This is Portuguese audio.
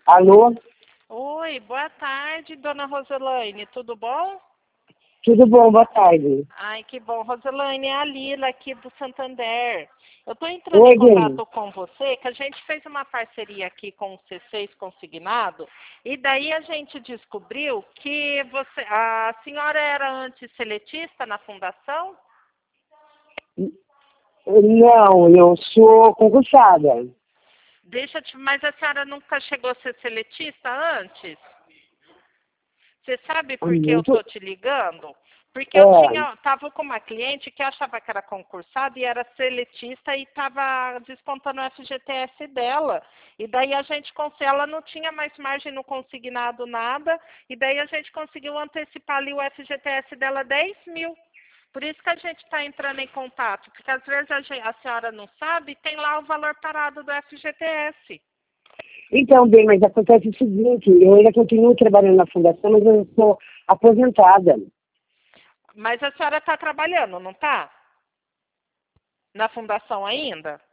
Alô? Oi, boa tarde, dona Roselaine, tudo bom? Tudo bom? Boa tarde. Ai, que bom. Roselaine, é a Lila aqui do Santander. Eu estou entrando Oi, em Gui. contato com você, que a gente fez uma parceria aqui com o C6 Consignado, e daí a gente descobriu que a senhora era antisseletista na fundação? Não, eu sou concursada. Mas a senhora nunca chegou a ser seletista antes? Você sabe por que eu Muito. estou te ligando? Porque eu É. estava com uma cliente que achava que era concursada e era seletista e estava descontando o FGTS dela. E daí a gente, ela não tinha mais margem no consignado nada, e daí a gente conseguiu antecipar ali o FGTS dela 10 mil. Por isso que a gente está entrando em contato, porque às vezes a senhora não sabe, tem lá o valor parado do FGTS. Então, bem, mas acontece o seguinte, eu ainda continuo trabalhando na fundação, mas eu sou aposentada. Mas a senhora está trabalhando, não está? Na fundação ainda?